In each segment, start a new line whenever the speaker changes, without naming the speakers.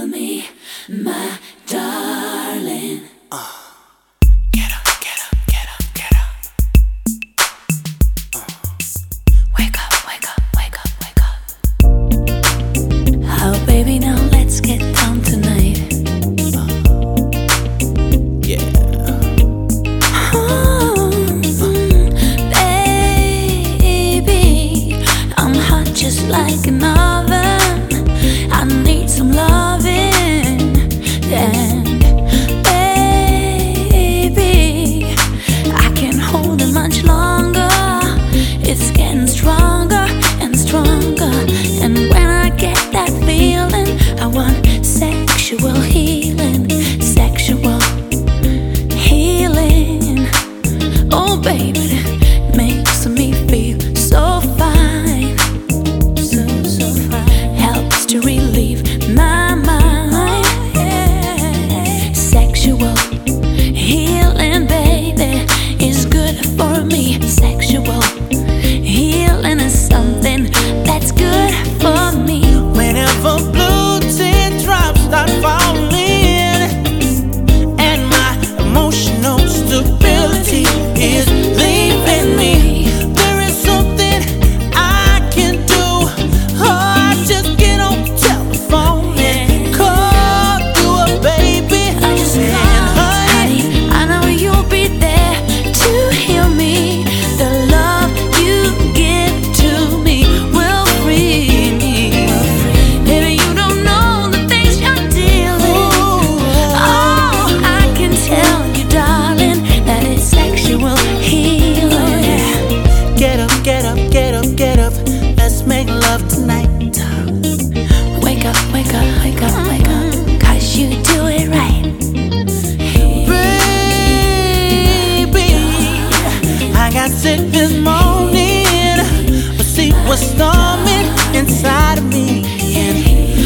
me, my darling.
Get up, get up, get up, get up.
Wake up, wake up, wake up, wake up. Oh, baby, now let's get down tonight.
Yeah.
Oh, baby, I'm hot just like an oven. I need some loving, and baby, I can't hold it much longer. It's getting stronger and stronger, and when I get that feeling, I want sexual healing, sexual healing. Oh, baby, it makes me feel so fine, so fine. Helps to relieve my mind. Sexual healing, baby, is good for me. Sexual healing is something that's good for me.
Whenever blue teardrops start falling and my emotional stability is leaving me, there is something I can do. Oh, I just get on the telephone and call you a baby.
I just
And
call, honey, I know you'll be there to heal me. The love you give to me will free me. Baby, you don't know the things you're dealing. Oh, I can tell you, darling, that it's sexual healing.
get up, get up, get up, get up. Let's make love tonight.
Wake up, wake up, wake up, wake up, 'cause you do it right.
Baby, I got sick this morning, but see what's storming inside of me. And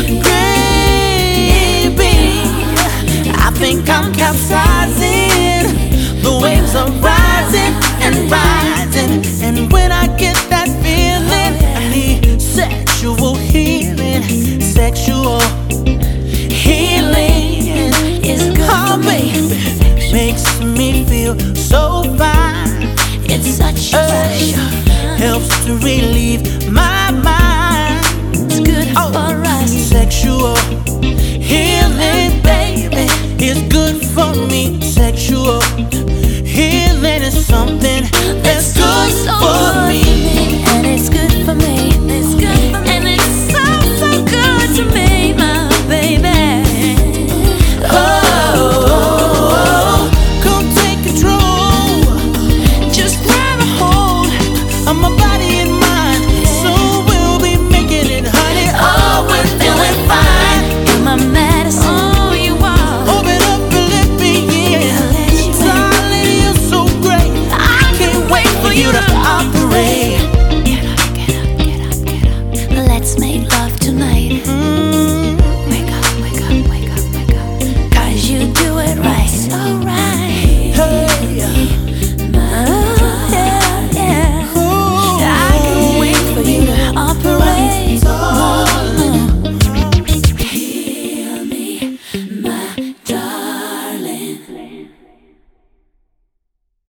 baby, I think I'm capsizing. The waves are rising and rising, and when I get that feeling, I need sexual healing, sexual healing.
It's good
Oh,
for me.
baby, makes me feel so fine.
It's such a pleasure.
Helps to relieve my